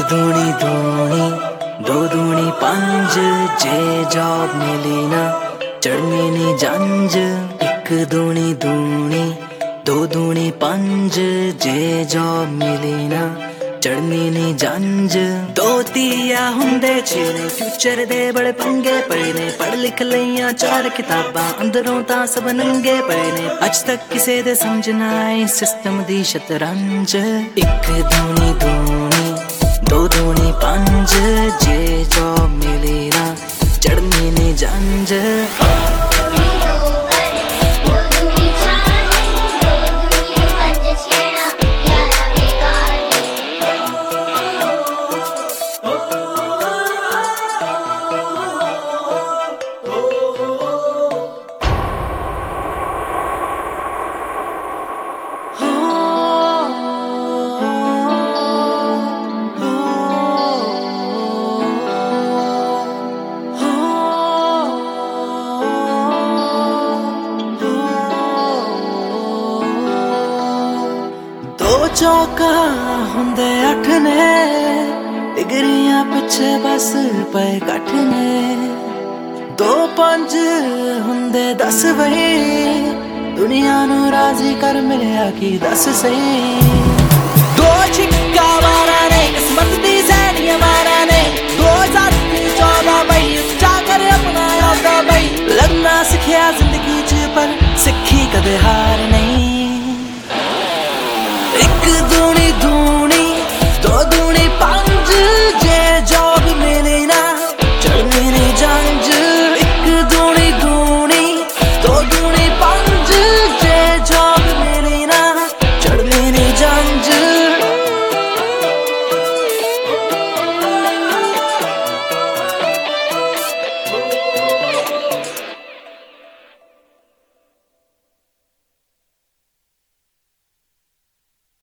दूनी दूनी दो दूनी पंज जे जॉब मिली ना चढ़नी नी जंज। एक दूनी दूनी दो दूनी पंज जे जॉब मिली ना चढ़नी नी जंज। दो तीया हुंदे छे ने फ्यूचर दे बड़े पंगे पए ने। पढ़ लिख लईयां चार किताबां अंदरों तां सब नंगे पए ने। अज तक किसे दे समझ ना आई सिस्टम दी शतरंज। एक दूनी दूनी दो दूनी पंज जे जॉब मिली ना चढ़नी नी जंज। चौका हुंदे अठ ने डिगरियां पिछे बस पे कठ ने। दो पंज हुंदे 10 वही दुनिया नू राजी कर मिलिया कि 10 सही। दो छिक्का मारा ने किस्मत दी सैनिया मारा ने। 2014 बई उच्चा कर अपना यादा बई। लगना सिखिया जिंदगी च पर सिखी कदे हार ने।